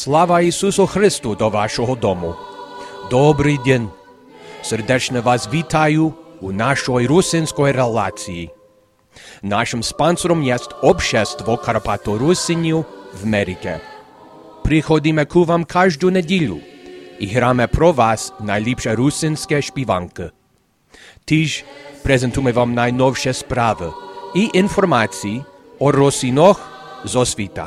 Слава Ісусу Христу до вашого дому. Добрий день. Сердечно вас вітаю у нашій русинській релації. Нашим спонсором є Общество Карпато-Русинів в Америці. Приходимо к вам кожну неділю і граємо про вас найліпше русинське співанки. Тож презентуємо вам найновші справи і інформації о русинах зо світа.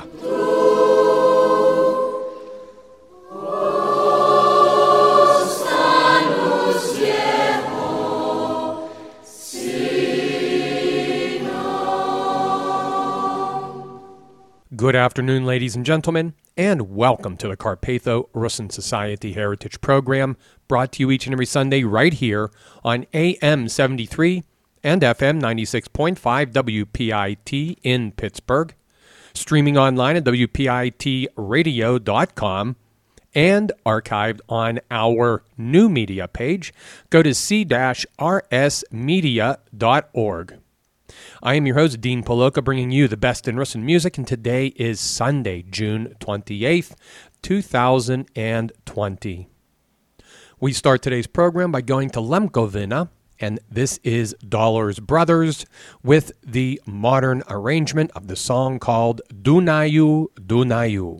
Good afternoon, ladies and gentlemen, and welcome to the Carpatho-Rusin Society Heritage Program, brought to you each and every Sunday right here on AM 73 and FM 96.5 WPIT in Pittsburgh, streaming online at WPITradio.com, and archived on our new media page. Go to c-rsmedia.org. I am your host, Dean Poloka, bringing you the best in Russian music, and today is Sunday, June 28th, 2020. We start today's program by going to Lemkovina, and this is Dollars Brothers with the modern arrangement of the song called Dunaju, Dunaju.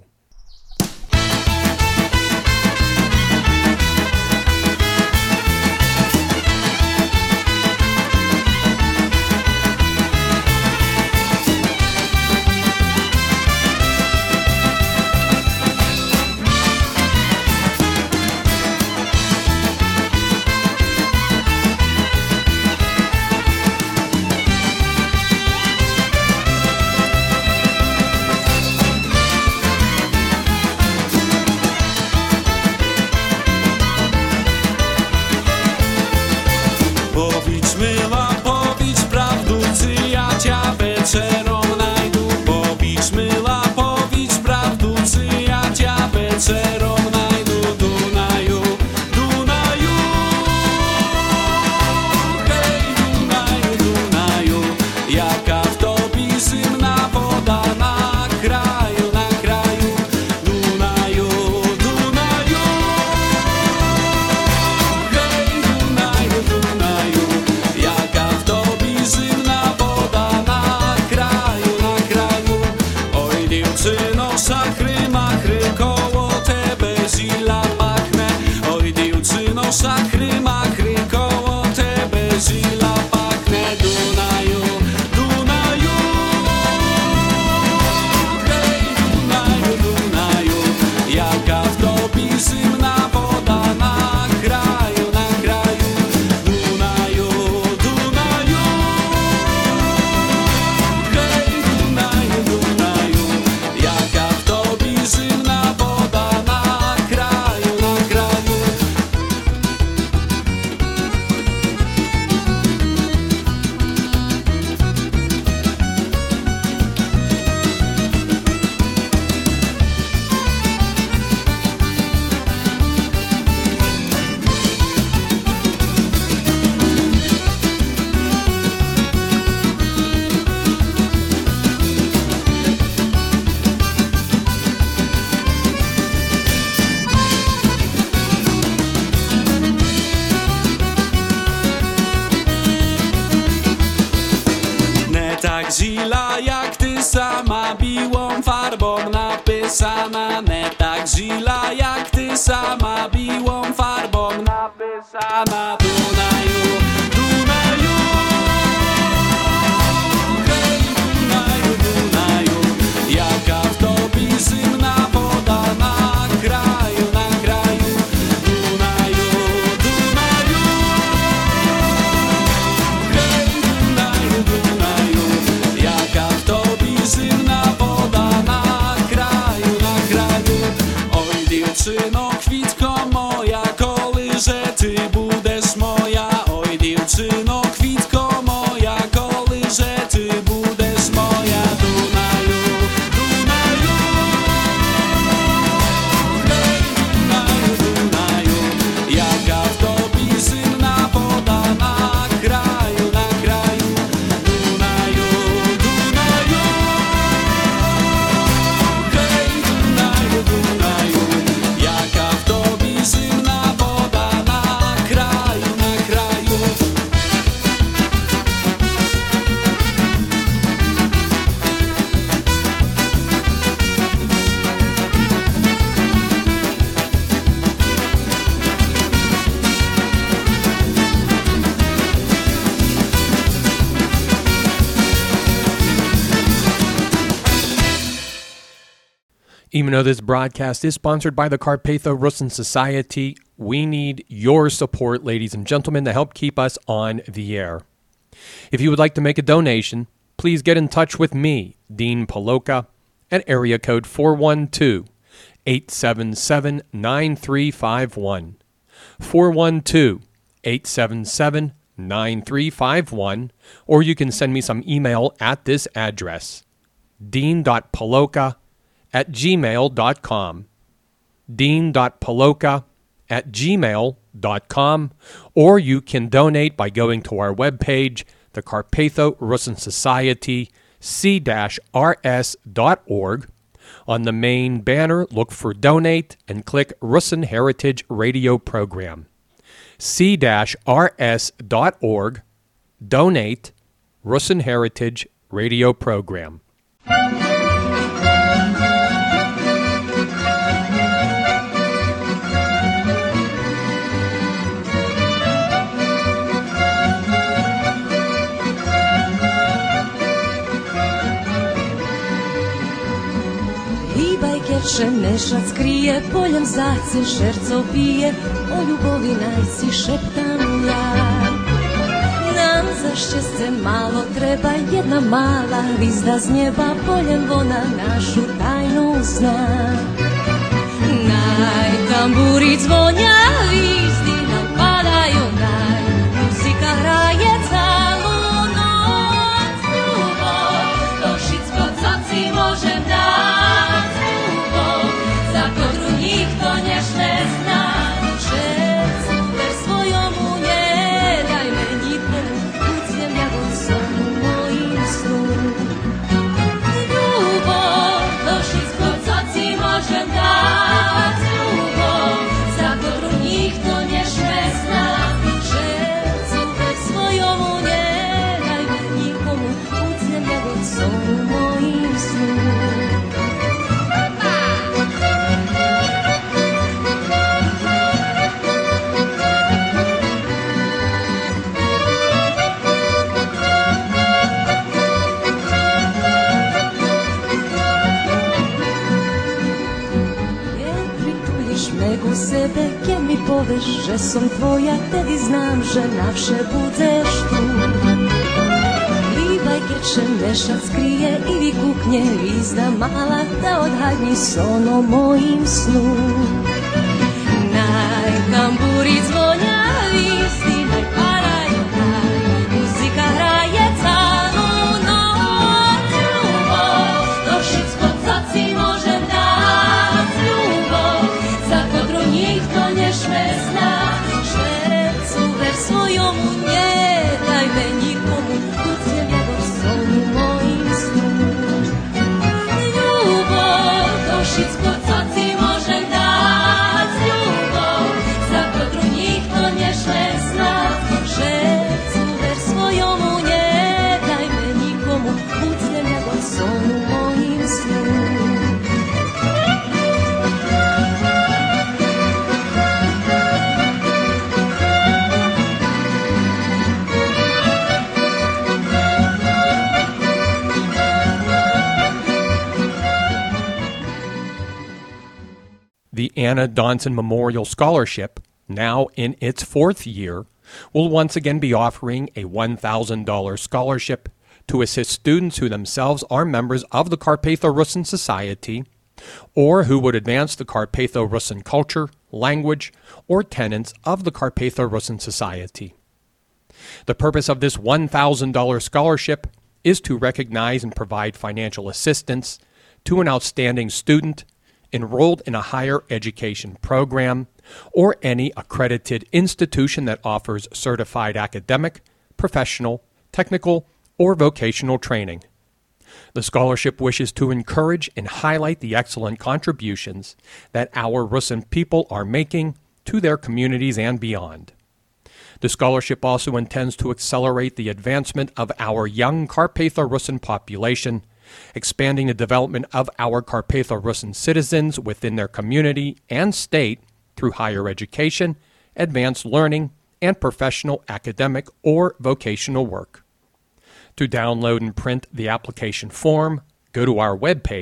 Zila jak ty sama, biłą farbą napisana. Nie tak zila jak ty sama, biłą farbą napisana. Dunaju, Dunaju, hej Dunaju, Dunaju, jaka w tobie zimna woda na kraju, na kraju. Dunaju, Dunaju, hej Dunaju, Dunaju, jaka w tobie zimna woda na kraju, na kraju. Oj dziewczyno, kwitko moja, koły, że ty budesz moja. Oj dziewczyno, Even though this broadcast is sponsored by the Carpatho-Russin Society, we need your support, ladies and gentlemen, to help keep us on the air. If you would like to make a donation, please get in touch with me, Dean Paloka, at area code 412-877-9351. 412-877-9351, or you can send me some email at this address, dean.paloka@gmail.com, dean.paloka@gmail.com, or you can donate by going to our webpage, the Carpatho-Russin Society, c-rs.org. On the main banner, look for Donate and click Russin Heritage Radio Program. c-rs.org, Donate, Russin Heritage Radio Program. Mešac krije, poljem zace šerco pije, o ljubovi najsi šeptam ja. Nam za šćasće malo treba jedna mala vizda z njeba, poljem vona našu tajnu zna. Tamburi zvonja, vizdi nam padaju naj, muzika hraje calu noć. Ljubav, došic pod zaci možem dat, ljubav, za kodru njih to nješ ne zna. Šercu ver svojomu nje, daj me nikomu, kucnem jagod sam u mojim snu. Ljubav, došic pod zaci možem dat, ljubav, za kodru njih to nješ ne zna. Šercu ver svojomu nje, daj me nikomu, kucnem jagod sam u mojim snu. Sebe, kje mi poveš, že som tvoja, tedy znam, že navše budeš tu. Líbaj, keď šemešac skrije i vykukne hvízda mala, da odhadni sono mojim snu. Naj tamburi zvonja, hvízdy, naj padaju naj, muzika hraje calu noć. Ljubav, došic pod zaci možem dát, ljubav, za kodru njih to nješ me zna. Šercu ver svojomu nje, daj me nikomu, kucnem jagod sonu mojim snu. Ljubav, došic pod zaci možem dát, ljubav, za kodru njih to nješ me zna. Šercu ver svojomu nje, daj me nikomu, kucnem jagod sonu mojim snu. The Anna Donson Memorial Scholarship, now in its fourth year, will once again be offering a $1,000 scholarship to assist students who themselves are members of the Carpatho-Russin Society, or who would advance the Carpatho-Russin culture, language, or tenets of the Carpatho-Russin Society. The purpose of this $1,000 scholarship is to recognize and provide financial assistance to an outstanding student enrolled in a higher education program or any accredited institution that offers certified academic, professional, technical, or vocational training. The scholarship wishes to encourage and highlight the excellent contributions that our Russin people are making to their communities and beyond. The scholarship also intends to accelerate the advancement of our young Carpatho-Russin population, expanding the development of our Carpatho-Russin citizens within their community and state through higher education, advanced learning, and professional, academic, or vocational work. To download and print the application form, go to our webpage,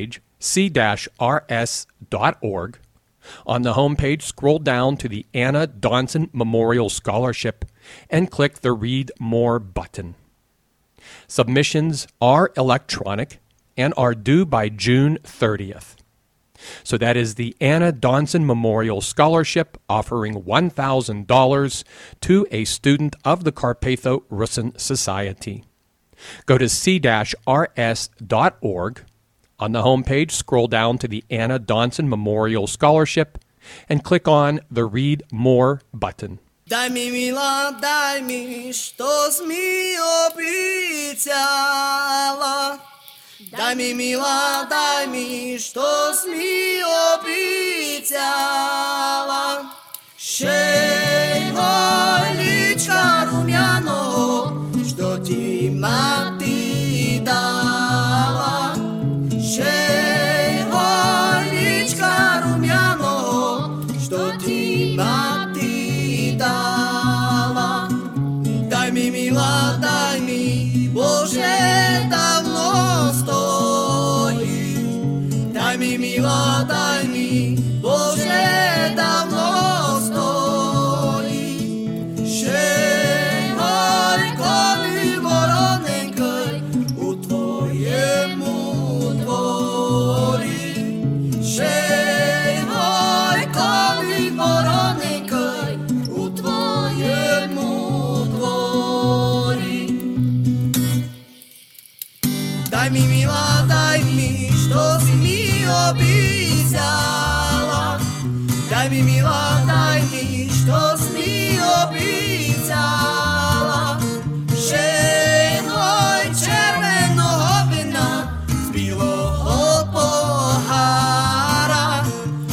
c-rs.org. On the homepage, scroll down to the Anna Donson Memorial Scholarship and click the Read More button. Submissions are electronic and are due by June 30th. So that is the Anna Donson Memorial Scholarship offering $1,000 to a student of the Carpatho-Russin Society. Go to c-rs.org. On the homepage, scroll down to the Anna Donson Memorial Scholarship and click on the Read More button. Дай mi mila, daj mi što mi obećala. Daj mi mila, daj mi što mi obećala. Šejoj lička rumjano, što ti mati dala. Šejoj lička rumjano, što ti mati dala. Daj mi mila, daj mi Bože, davno stoji. Daj mi mila, daj mi Bože, davno stoji. Šejoj kovi voronenkaj u tvojemu dvori. Šejoj kovi voronenkaj u tvojemu dvori. Daj mi mila, daj mi što si mi obećala. Daj mi mila, daj mi što si mi obećala. Šejoj červenog vina z bilog pohara.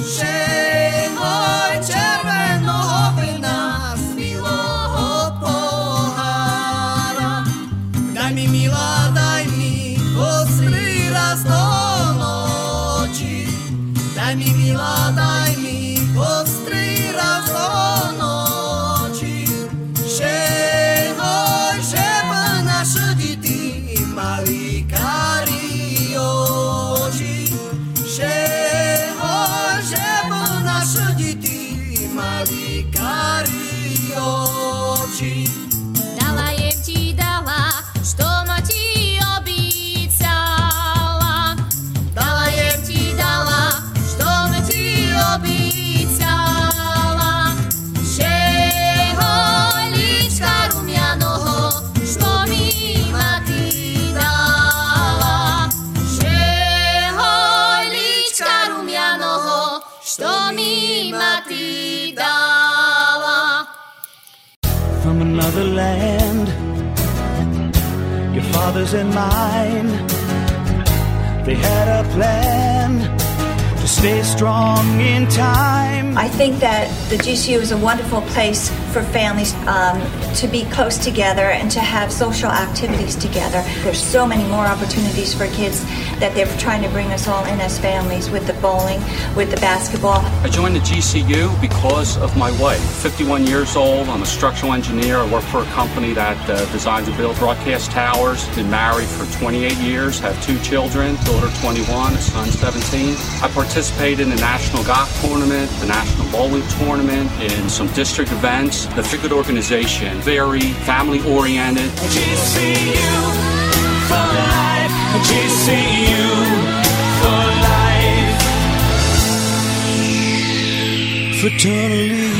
Šejoj červenog vina z bilog pohara. Daj mi mila, daj mi ostri raz do noći. Daj mi mila, daj mi ostri raz do noći. Šejoj žeba naša diti mali kari oči. Šejoj žeba naša diti mali kari oči. Dala jem ti dala, što ma ti obećala. Dala jem ti dala, što me ti obećala. Šejoj lička rumjanoho, što mi mati dala. Šejoj lička rumjanoho, što mi mati dala. From another land, your father's and mine, they had a plan to stay strong in time. I think that the GCU is a wonderful place for families to be close together and to have social activities together. There's so many more opportunities for kids that they're trying to bring us all in as families with the bowling, with the basketball. I joined the GCU because of my wife. 51 years old, I'm a structural engineer. I work for a company that designs and builds broadcast towers. Been married for 28 years, have 2 children, daughter 21, a son 17. I participated in the National Golf Tournament, the National Bowling Tournament, in some district events. The Figured organization, very family-oriented. GCU for life, GCU for life. Fraternally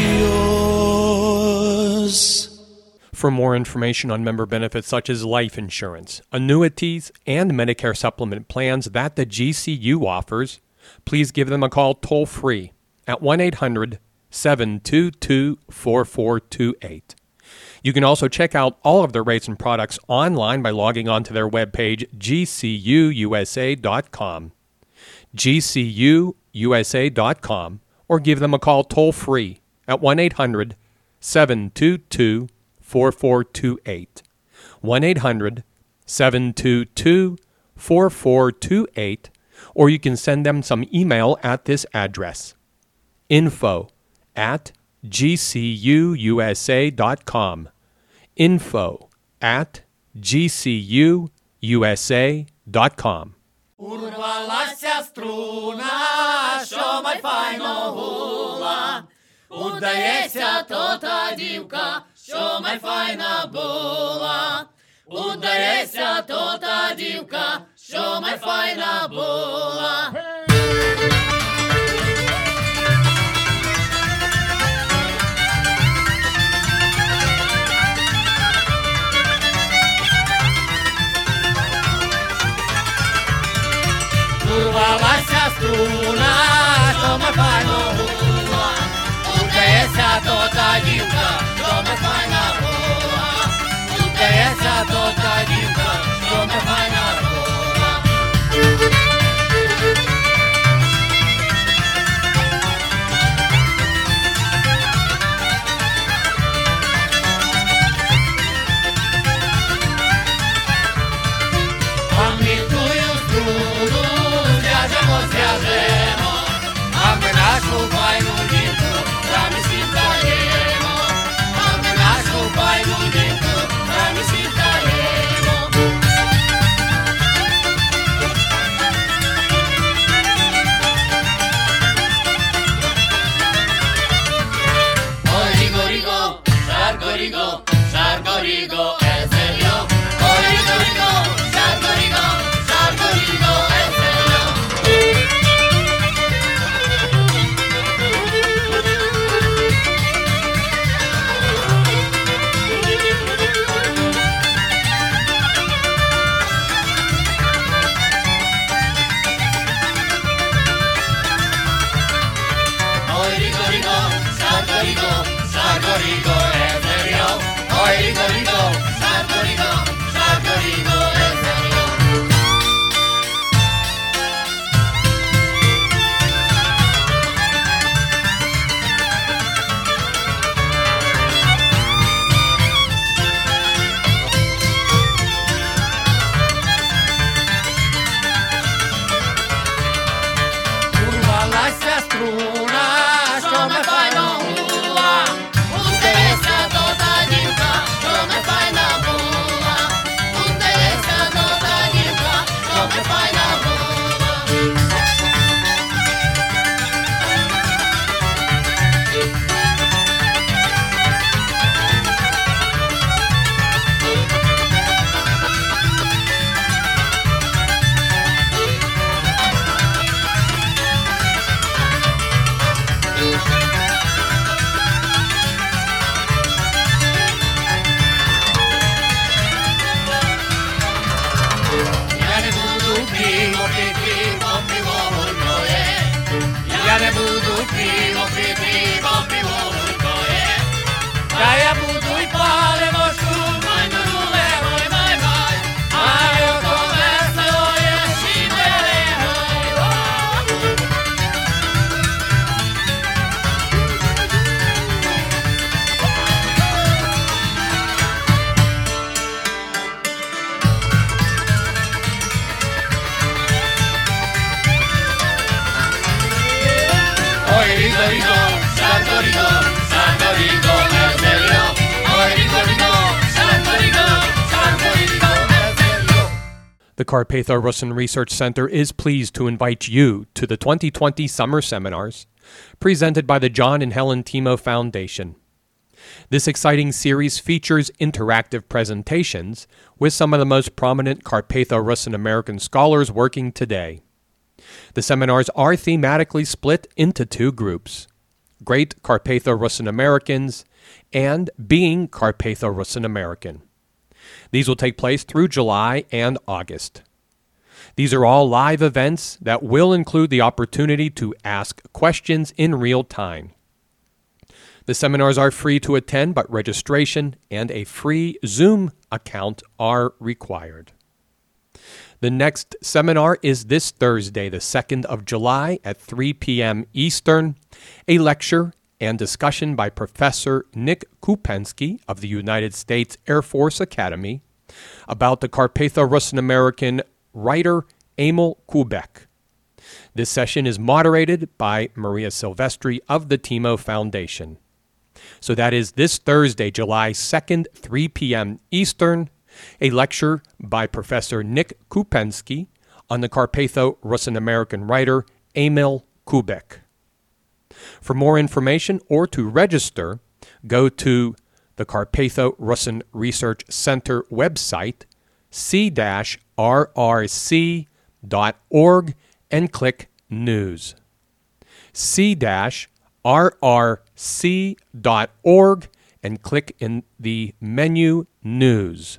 yours. For more information on member benefits such as life insurance, annuities, and Medicare supplement plans that the GCU offers, please give them a call toll-free at 1-800-722-4428. You can also check out all of their rates and products online by logging on to their webpage, gcuusa.com. gcuusa.com, or give them a call toll-free at 1-800-722-4428. 1-800-722-4428, or you can send them some email at this address, info@gcuusa.com, info@gcuusa.com. Урвалася струна, що май файно гула. Удається то та дівка, що май файна була. Удається то та дівка, що май файна була. Урвалася струна, що май файно гула. Удається то та дівка, що май файна була. Удається то та дівка, що май файна була. А ми тую струну зв'яжемо, а ми нашу файну дівку самі світаємо, а ми нашу файну дівку самі світаємо. Ой, ріго, ріго, шарго, ріго, шарго, ріго, езерьо. Ой, ріго, ріго, шарго, ріго, шарго, ріго, езерьо. Oj, rigo, rigo, sargo, rigo, sargo, rigo, ezerio. Oj, rigo, rigo, sargo, rigo, sargo, rigo, ezerio. Урвалася струна, що май файно гула. Удається то та дівка, що май файна була. Удається то та дівка, що май файна була. Я не буду пиво пити, бо пиво горькое. Я не буду пиво пити, бо пиво горькое. Та я буду й паливошку, май нуле, май, май, май. А ото весело є, шибере, май, май. Oj, rigo, rigo, sargo, rigo, sargo, rigo, ezerio. Oj, rigo, rigo, sargo, rigo, sargo, rigo, ezerio. The Carpatho Russin Research Center is pleased to invite you to the 2020 Summer Seminars, presented by the John and Helen Timo Foundation. This exciting series features interactive presentations with some of the most prominent Carpatho Russin American scholars working today. The seminars are thematically split into two groups: Great Carpatho Russin Americans and Being Carpatho Russin American. These will take place through July and August. These are all live events that will include the opportunity to ask questions in real time. The seminars are free to attend, but registration and a free Zoom account are required. The next seminar is this Thursday, the 2nd of July at 3 p.m. Eastern, a lecture and discussion by Professor Nick Kupensky of the United States Air Force Academy about the Carpatho Russin American writer Emil Kubek. This session is moderated by Maria Silvestri of the Timo Foundation. So that is this Thursday, July 2nd, 3 p.m. Eastern, a lecture by Professor Nick Kupensky on the Carpatho-Russian American writer Emil Kubek. For more information or to register, go to the Carpatho-Russian Research Center website, c-rrc.org, and click News. c-rrc.org and click in the menu News.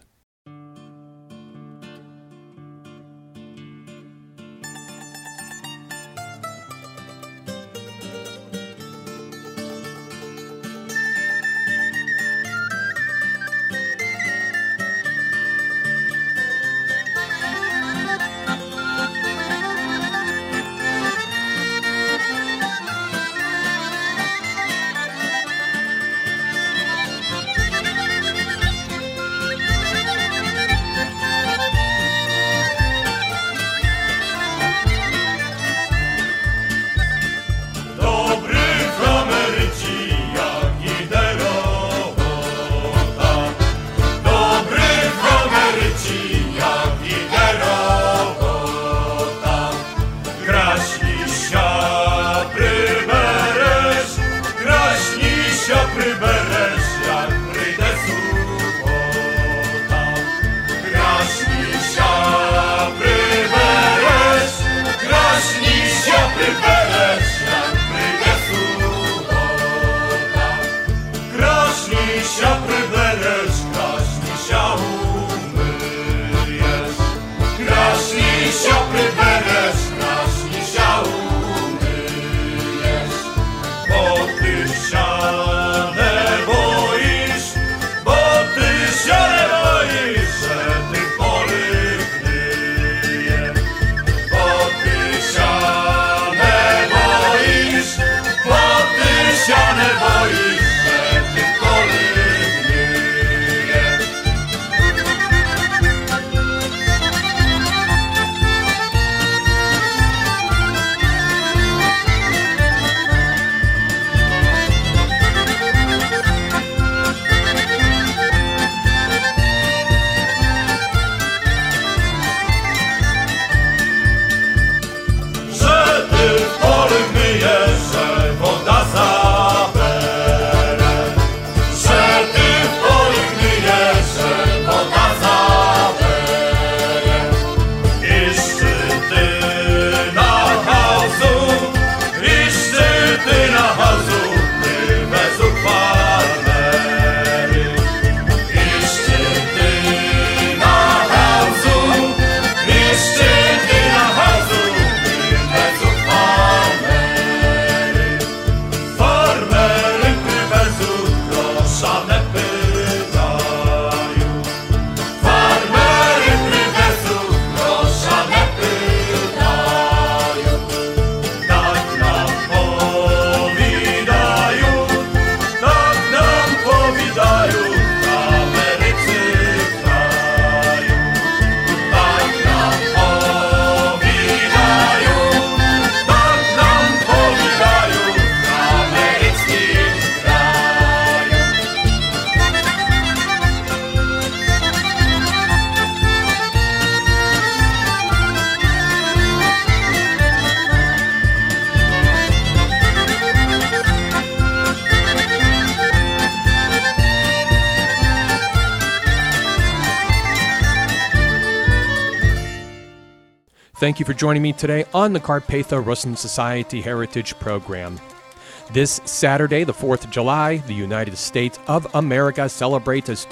Thank you for joining me today on the Carpatho-Russian Society Heritage Program. This Saturday, the 4th of July, the United States of America celebrates its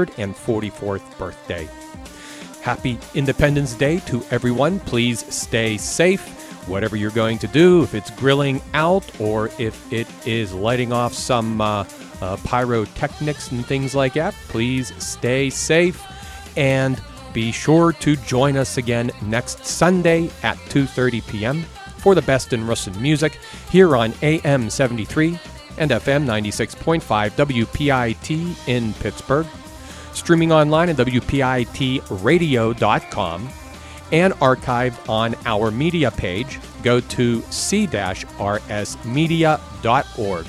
244th birthday. Happy Independence Day to everyone. Please stay safe, whatever you're going to do, if it's grilling out or if it is lighting off some pyrotechnics and things like that. Please stay safe and be sure to join us again next Sunday at 2:30 p.m. for the best in Russian music here on AM 73 and FM 96.5 WPIT in Pittsburgh, streaming online at WPITradio.com, and archived on our media page. Go to c-rsmedia.org.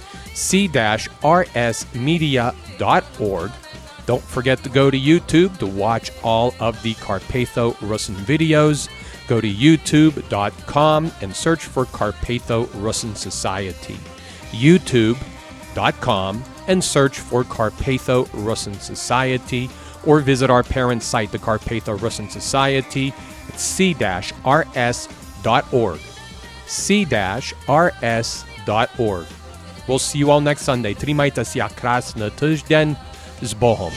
c-rsmedia.org. Don't forget to go to YouTube to watch all of the Carpatho-Russian videos. go to youtube.com and search for Carpatho-Russin Society. youtube.com and search for Carpatho-Russin Society, or visit our parent site, the Carpatho-Russin Society, at c-rs.org. c-rs.org. We'll see you all next Sunday. Trimajte si krásny týždeň s Bohom.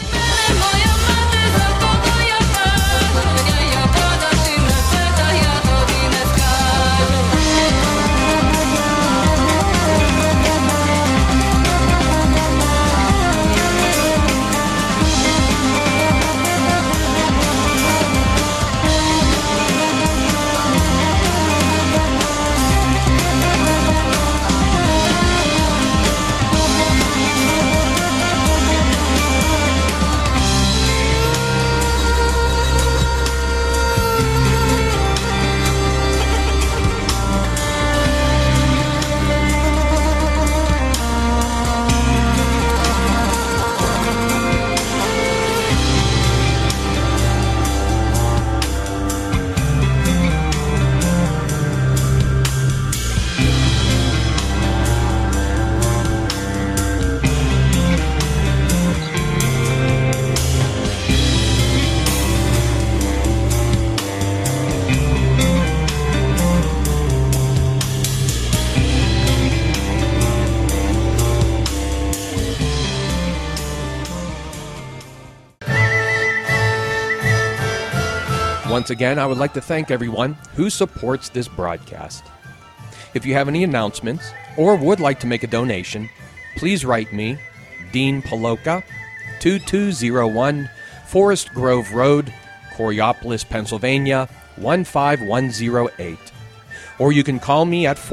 Once again, I would like to thank everyone who supports this broadcast. If you have any announcements or would like to make a donation, please write me, Dean Paloka, 2201 Forest Grove Road, Coraopolis, Pennsylvania, 15108. Or you can call me at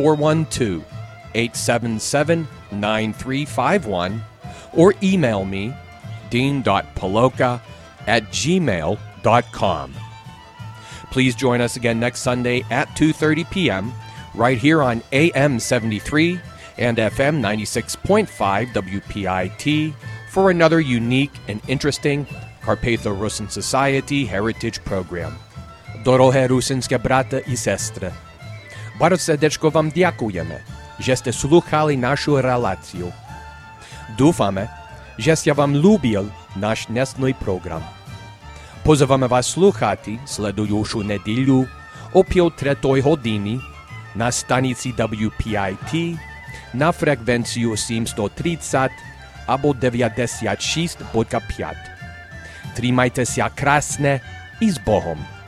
412-877-9351 or email me, dean.paloka@gmail.com. Please join us again next Sunday at 2:30 p.m. right here on AM 73 and FM 96.5 WPIT for another unique and interesting Carpatho-Russin Society Heritage Program. Dorohé rusinské brata i sestry, bardzo srdečko vám ďakujeme, že ste slúchali našu reláciu. Dúfame, že sa vám ľúbil náš dnesný program. Pozývame vás slúchati sledujúcu nedeľu o 3:00 hodiny na stanici WPIT na frekvenciu 730 alebo 96.5. Trimajte sa krásne i s Bohom.